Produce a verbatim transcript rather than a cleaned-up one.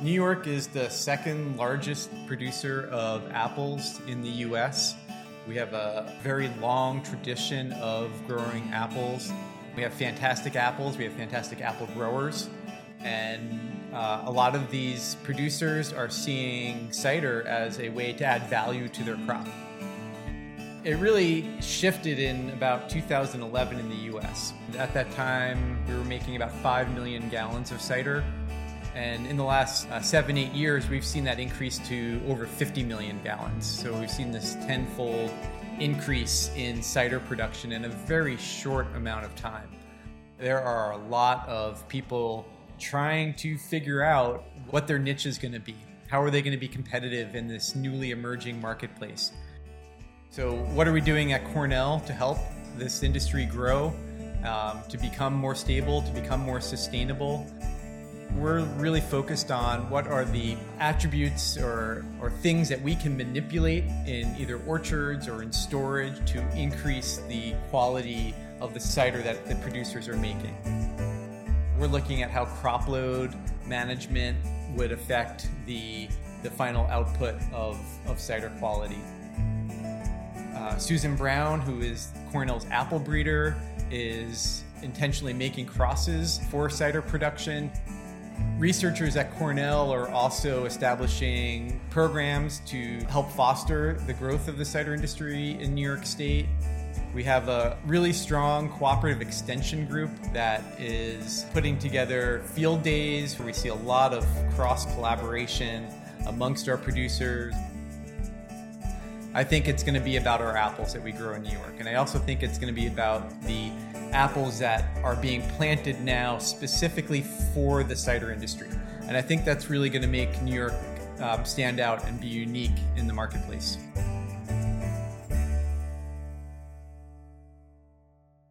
New York is the second largest producer of apples in the U S. We have a very long tradition of growing apples. We have fantastic apples, we have fantastic apple growers, and uh, a lot of these producers are seeing cider as a way to add value to their crop. It really shifted in about two thousand eleven in the U S. At that time, we were making about five million gallons of cider. And in the last uh, seven, eight years, we've seen that increase to over fifty million gallons. So we've seen this tenfold increase in cider production in a very short amount of time. There are a lot of people trying to figure out what their niche is going to be. How are they going to be competitive in this newly emerging marketplace? So what are we doing at Cornell to help this industry grow, um, to become more stable, to become more sustainable? We're really focused on what are the attributes or, or things that we can manipulate in either orchards or in storage to increase the quality of the cider that the producers are making. We're looking at how crop load management would affect the, the final output of, of cider quality. Uh, Susan Brown, who is Cornell's apple breeder, is intentionally making crosses for cider production. Researchers at Cornell are also establishing programs to help foster the growth of the cider industry in New York State. We have a really strong cooperative extension group that is putting together field days where we see a lot of cross-collaboration amongst our producers. I think it's going to be about our apples that we grow in New York, and I also think it's going to be about the apples that are being planted now specifically for the cider industry. And I think that's really going to make New York um, stand out and be unique in the marketplace.